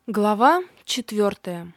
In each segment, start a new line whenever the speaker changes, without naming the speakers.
Глава 4.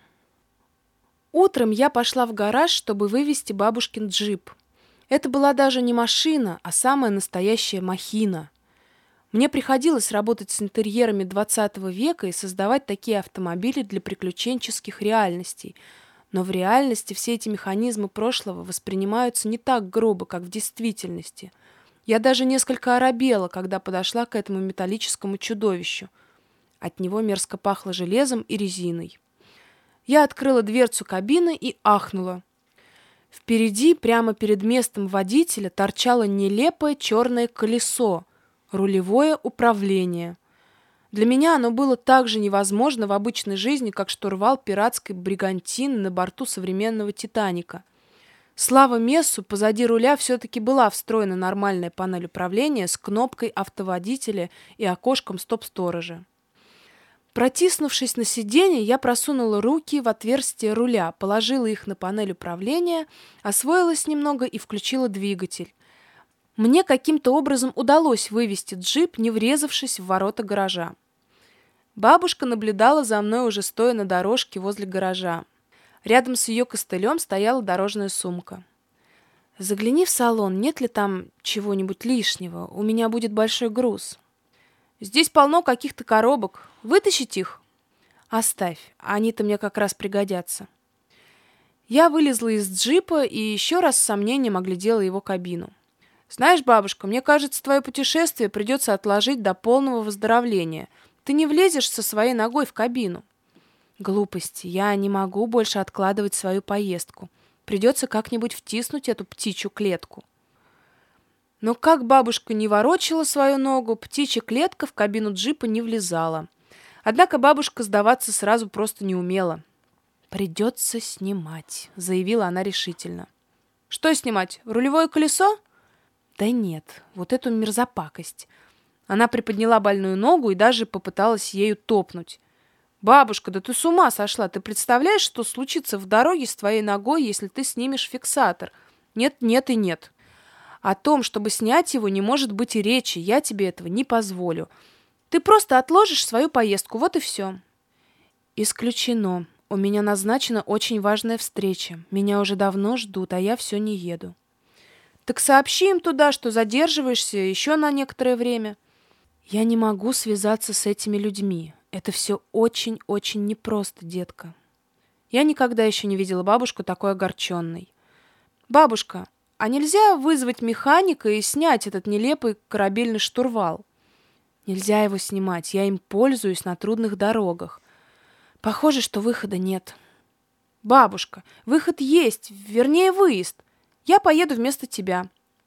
Утром я пошла в гараж, чтобы вывести бабушкин джип. Это была даже не машина, а самая настоящая махина. Мне приходилось работать с интерьерами 20 века и создавать такие автомобили для приключенческих реальностей. Но в реальности все эти механизмы прошлого воспринимаются не так грубо, как в действительности. Я даже несколько оробела, когда подошла к этому металлическому чудовищу. От него мерзко пахло железом и резиной. Я открыла дверцу кабины и ахнула. Впереди, прямо перед местом водителя, торчало нелепое черное колесо, рулевое управление. Для меня оно было так же невозможно в обычной жизни, как штурвал пиратской бригантины на борту современного «Титаника». Слава Мессу, позади руля все-таки была встроена нормальная панель управления с кнопкой автоводителя и окошком стоп-сторожа. Протиснувшись на сиденье, я просунула руки в отверстие руля, положила их на панель управления, освоилась немного и включила двигатель. Мне каким-то образом удалось вывести джип, не врезавшись в ворота гаража. Бабушка наблюдала за мной, уже стоя на дорожке возле гаража. Рядом с ее костылем стояла дорожная сумка. «Загляни в салон, нет ли там чего-нибудь лишнего? У меня будет большой груз». «Здесь полно каких-то коробок. Вытащить их?» «Оставь, они-то мне как раз пригодятся». Я вылезла из джипа и еще раз с сомнением оглядела его кабину. «Знаешь, бабушка, мне кажется, твое путешествие придется отложить до полного выздоровления. Ты не влезешь со своей ногой в кабину». «Глупости. Я не могу больше откладывать свою поездку. Придется как-нибудь втиснуть эту птичью клетку». Но как бабушка не ворочала свою ногу, птичья клетка в кабину джипа не влезала. Однако бабушка сдаваться сразу просто не умела. «Придется снимать», — заявила она решительно. «Что снимать? Рулевое колесо?» «Да нет, вот эту мерзопакость». Она приподняла больную ногу и даже попыталась ею топнуть. «Бабушка, да ты с ума сошла! Ты представляешь, что случится в дороге с твоей ногой, если ты снимешь фиксатор? Нет, нет и нет. О том, чтобы снять его, не может быть и речи. Я тебе этого не позволю. Ты просто отложишь свою поездку, вот и все». «Исключено. У меня назначена очень важная встреча. Меня уже давно ждут, а я все не еду». «Так сообщи им туда, что задерживаешься еще на некоторое время». «Я не могу связаться с этими людьми. Это все очень-очень непросто, детка». Я никогда еще не видела бабушку такой огорченной. «Бабушка, а нельзя вызвать механика и снять этот нелепый корабельный штурвал?» «Нельзя его снимать, я им пользуюсь на трудных дорогах. Похоже, что выхода нет». «Бабушка, выход есть, вернее, выезд. Я поеду вместо тебя».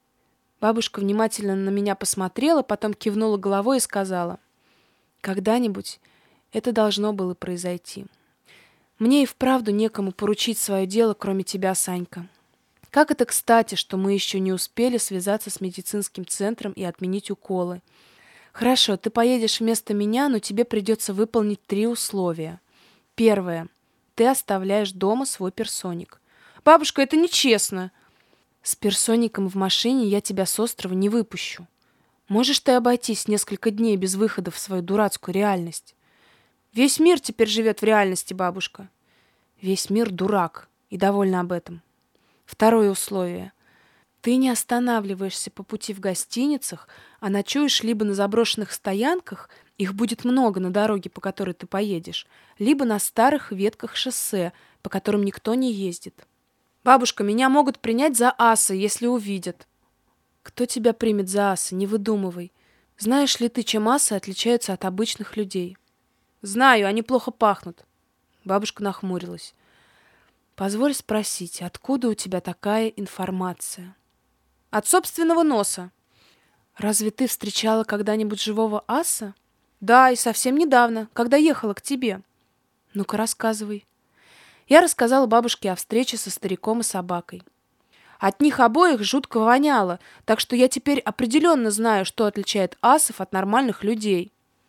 Бабушка внимательно на меня посмотрела, потом кивнула головой и сказала: «Когда-нибудь это должно было произойти. Мне и вправду некому поручить свое дело, кроме тебя, Санька. Как это кстати, что мы еще не успели связаться с медицинским центром и отменить уколы. Хорошо, ты поедешь вместо меня, но тебе придется выполнить 3 условия. Первое. Ты оставляешь дома свой персоник». «Бабушка, это нечестно». «С персоником в машине я тебя с острова не выпущу. Можешь ты обойтись несколько дней без выхода в свою дурацкую реальность?» «Весь мир теперь живет в реальности, бабушка». «Весь мир дурак, и довольна об этом». Второе условие. Ты не останавливаешься по пути в гостиницах, а ночуешь либо на заброшенных стоянках, их будет много на дороге, по которой ты поедешь, либо на старых ветках шоссе, по которым никто не ездит. «Бабушка, меня могут принять за аса, если увидят». «Кто тебя примет за аса? Не выдумывай. Знаешь ли ты, чем асы отличаются от обычных людей?» «Знаю, они плохо пахнут». Бабушка нахмурилась. «Позволь спросить, откуда у тебя такая информация?» «От собственного носа». «Разве ты встречала когда-нибудь живого аса?» «Да, и совсем недавно, когда ехала к тебе». «Ну-ка, рассказывай». Я рассказала бабушке о встрече со стариком и собакой. От них обоих жутко воняло, так что я теперь определенно знаю, что отличает асов от нормальных людей.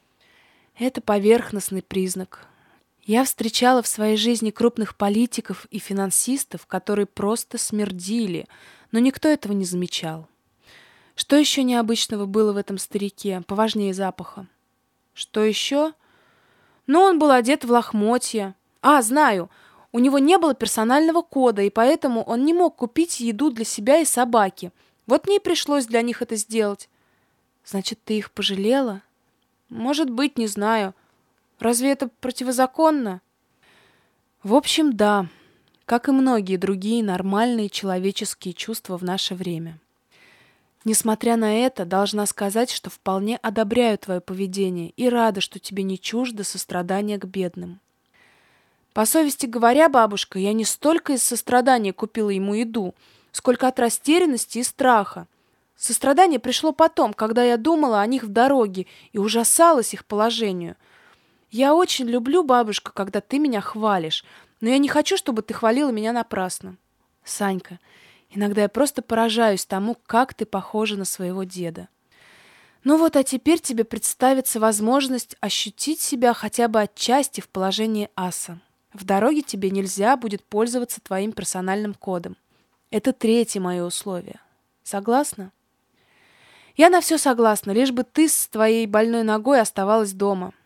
Это поверхностный признак. Я встречала в своей жизни крупных политиков и финансистов, которые просто смердили, но никто этого не замечал. Что еще необычного было в этом старике, поважнее запаха? Что еще? Но он был одет в лохмотья. А, знаю, у него не было персонального кода, и поэтому он не мог купить еду для себя и собаки. Вот мне и пришлось для них это сделать. Значит, ты их пожалела? Может быть, не знаю. Разве это противозаконно? В общем, да, как и многие другие нормальные человеческие чувства в наше время. Несмотря на это, должна сказать, что вполне одобряю твое поведение и рада, что тебе не чуждо сострадание к бедным. По совести говоря, бабушка, я не столько из сострадания купила ему еду, сколько от растерянности и страха. Сострадание пришло потом, когда я думала о них в дороге и ужасалась их положению. Я очень люблю, бабушка, когда ты меня хвалишь, но я не хочу, чтобы ты хвалила меня напрасно. Санька, иногда я просто поражаюсь тому, как ты похожа на своего деда. Ну вот, а теперь тебе представится возможность ощутить себя хотя бы отчасти в положении аса. В дороге тебе нельзя будет пользоваться твоим персональным кодом. Это третье мое условие. Согласна? Я на все согласна, лишь бы ты с твоей больной ногой оставалась дома.